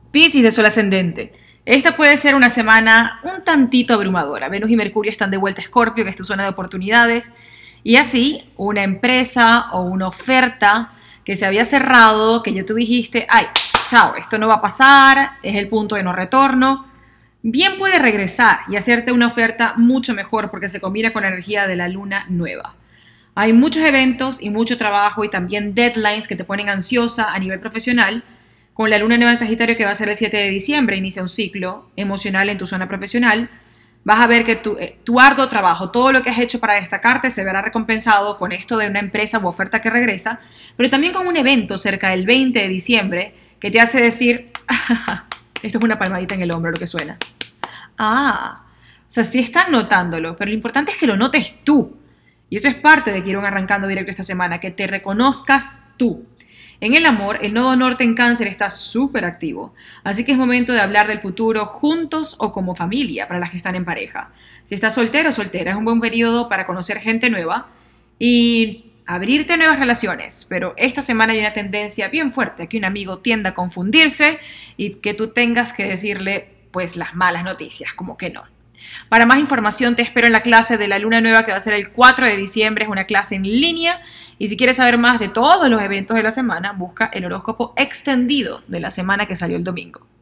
Piscis de Sol ascendente. Esta puede ser una semana un tantito abrumadora. Venus y Mercurio están de vuelta a Escorpio, que es tu zona de oportunidades. Y así, una empresa o una oferta que se había cerrado, que yo te dijiste, ay, chao, esto no va a pasar, es el punto de no retorno, bien puede regresar y hacerte una oferta mucho mejor porque se combina con la energía de la luna nueva. Hay muchos eventos y mucho trabajo y también deadlines que te ponen ansiosa a nivel profesional. Con la luna nueva en Sagitario, que va a ser el 7 de diciembre, inicia un ciclo emocional en tu zona profesional. Vas a ver que tu arduo trabajo, todo lo que has hecho para destacarte, se verá recompensado con esto de una empresa u oferta que regresa, pero también con un evento cerca del 20 de diciembre que te hace decir, esto es una palmadita en el hombro lo que suena. O sea, sí están notándolo, pero lo importante es que lo notes tú. Y eso es parte de Quirón arrancando directo esta semana, que te reconozcas tú. En el amor, el nodo norte en Cáncer está súper activo, así que es momento de hablar del futuro juntos o como familia para las que están en pareja. Si estás soltero o soltera, es un buen periodo para conocer gente nueva y abrirte a nuevas relaciones, pero esta semana hay una tendencia bien fuerte a que un amigo tienda a confundirse y que tú tengas que decirle pues las malas noticias, como que no. Para más información te espero en la clase de la luna nueva que va a ser el 4 de diciembre, es una clase en línea y si quieres saber más de todos los eventos de la semana, busca el horóscopo extendido de la semana que salió el domingo.